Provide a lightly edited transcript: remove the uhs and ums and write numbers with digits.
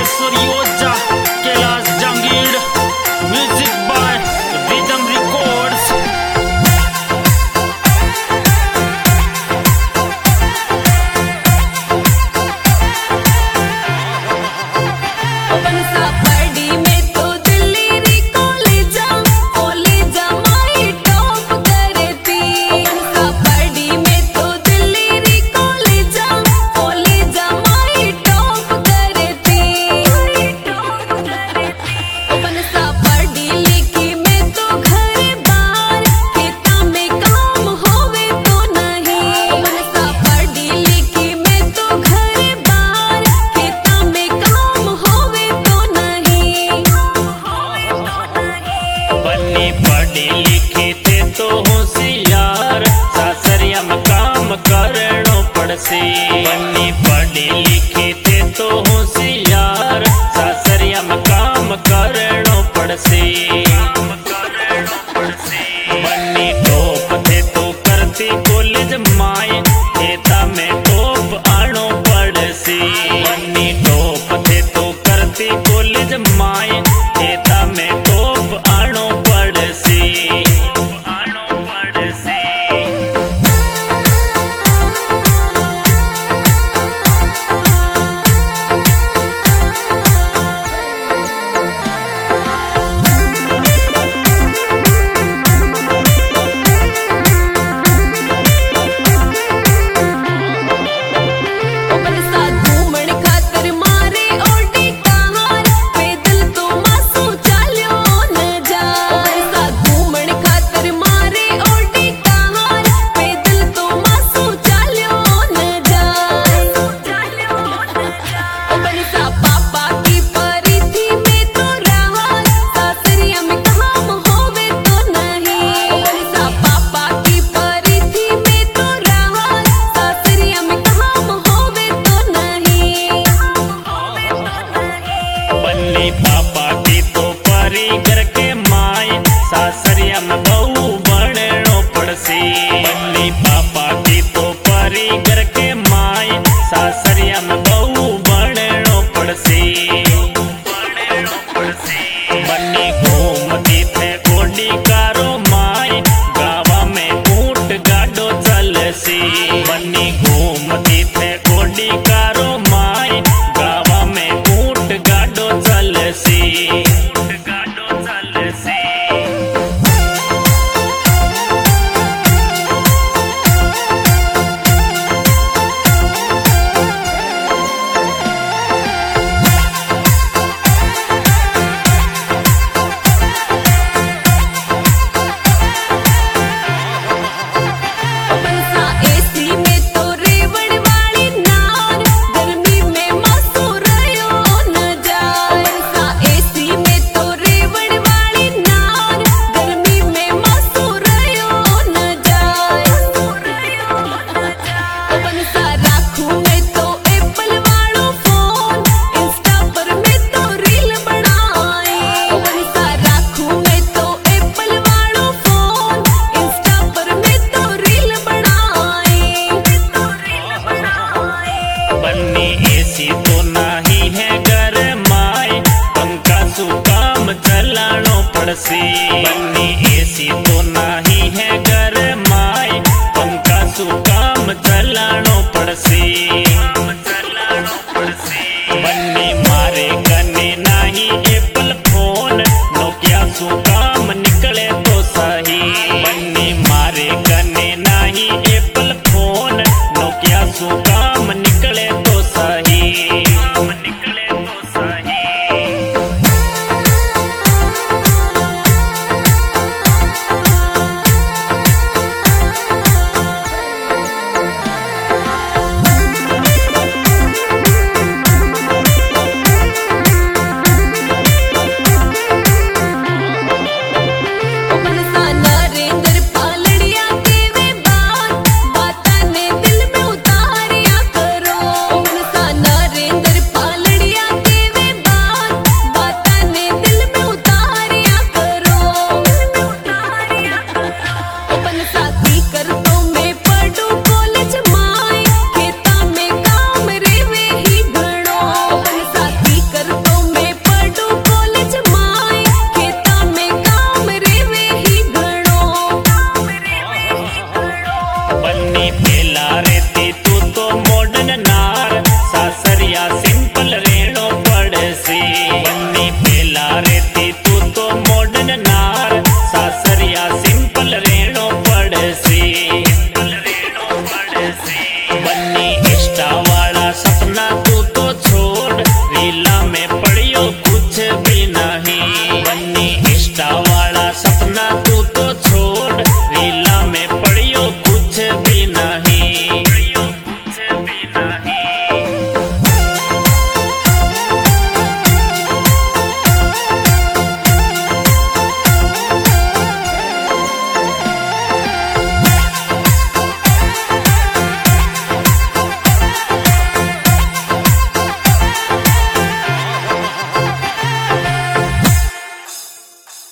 Suryoja, Kailash Jangir, music by Rhythm Records. पढ़े लिखे थे तो होशियार, सासरिया में काम करनो पड़से। बन्नी पढ़े लिखे थे तो होशियार, सासरिया में काम करनो पड़से। बन्नी टॉप थे तो करती कॉलेज माए, खेता में टॉप आनो पड़से। बन्नी टॉप थे तो करती कॉलेज माए, खेता में टॉप आनो पड़से। पापा की तो परी घर के माए, सासरिया में बहू बननो पड़से। बन्नी पापा की तो परी घर के माए, सासरिया में बहू बननो पड़से। बन्नी घूमती थे कोडी कारो माए, गावा में ऊंट गाडो चलसे। बन्नी घूमती थे कोडी कारो माए, गावा में ऊंट गाडो चलसे। तो नहीं है घर माए, पंखा सु काम चलानो पड़से। बन्नी एसी तो नहीं है घर माए, पंखा सु काम चलानो पड़से। बन्नी मारे कने नहीं एप्पल फोन, नोकिया सु काम निकले तो सही। बन्नी मारे कने नहीं एप्पल फोन, नोकिया सु